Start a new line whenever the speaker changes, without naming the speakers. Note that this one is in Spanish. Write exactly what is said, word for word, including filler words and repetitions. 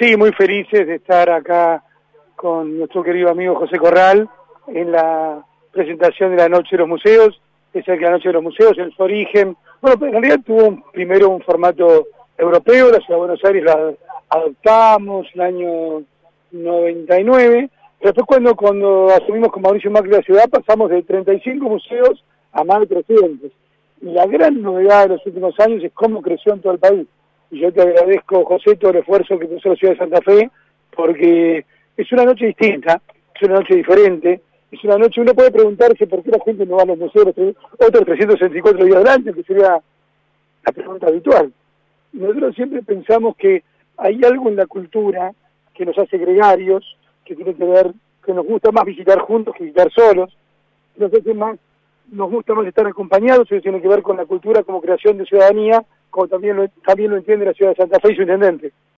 Sí, muy felices de estar acá con nuestro querido amigo José Corral en la presentación de la Noche de los Museos. Esa es la Noche de los Museos, en su origen. Bueno, en realidad tuvo un, primero un formato europeo, la Ciudad de Buenos Aires la adoptamos en el año noventa y nueve. Después cuando, cuando asumimos con Mauricio Macri la ciudad, pasamos de treinta y cinco museos a más de trescientos. Y la gran novedad de los últimos años es cómo creció en todo el país. Y yo te agradezco, José, todo el esfuerzo que puso la ciudad de Santa Fe, porque es una noche distinta, es una noche diferente, es una noche, uno puede preguntarse por qué la gente no va a los museos otros trescientos sesenta y cuatro días del año, que sería la pregunta habitual. Nosotros siempre pensamos que hay algo en la cultura que nos hace gregarios, que tiene que ver, que nos gusta más visitar juntos que visitar solos, nos hace más, nos gusta más estar acompañados, eso tiene que ver con la cultura como creación de ciudadanía, como también lo, también lo entiende la ciudad de Santa Fe y su intendente.